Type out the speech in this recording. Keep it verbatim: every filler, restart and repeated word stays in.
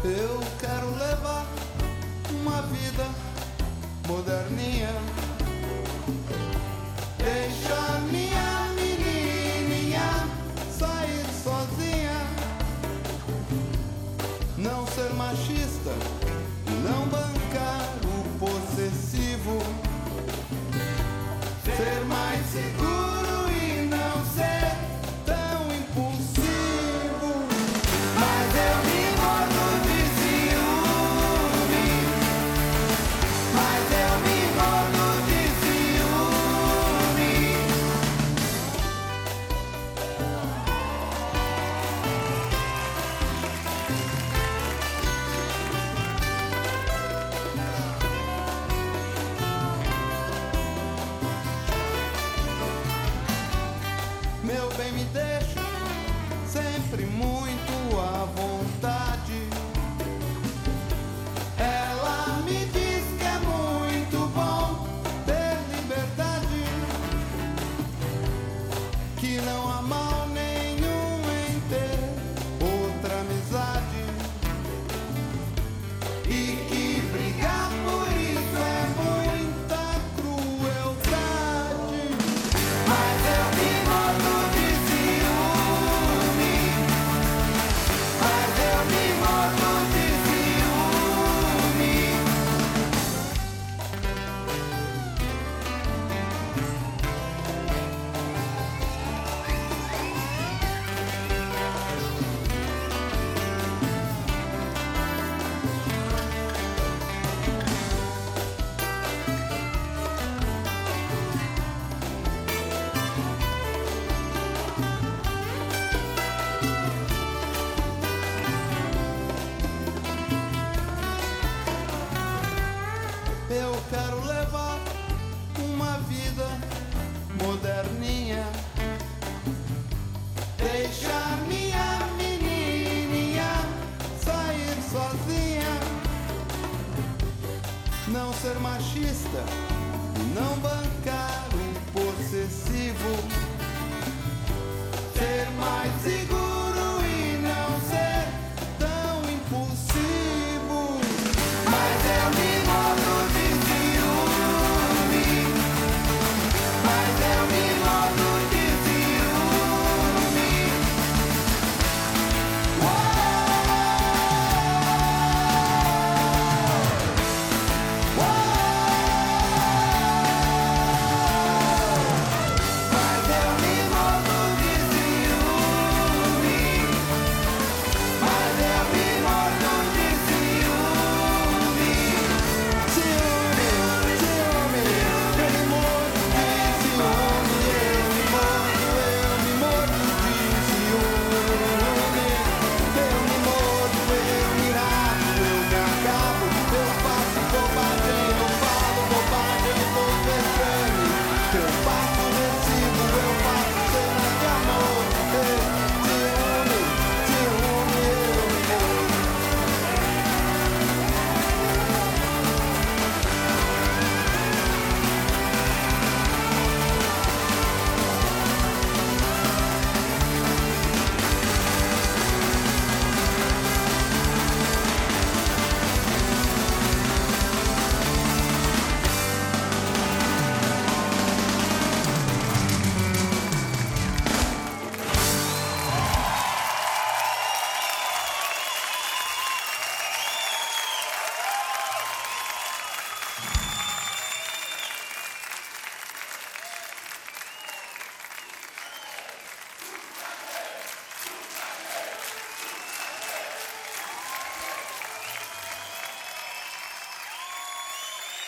Eu quero levar uma vida moderninha. Deixa minha menininha sair sozinha. Não ser machista, não bancar o possessivo. Ser mais seguro e não ser tão impulsivo. Mas eu me mordo de ciúme. Mas eu me mordo de ciúme. Meu bem, me deixa sempre muito à vontade. Ela me diz que é muito bom ter liberdade, que não há mal nenhum em ter outra amizade, e que brigar por isso é muita crueldade. Mas eu me mordo de ciúme. Mas eu me mordo de ciúme. Eu quero levar uma vida moderninha. Deixa minha menininha sair sozinha. Não ser machista, não bancar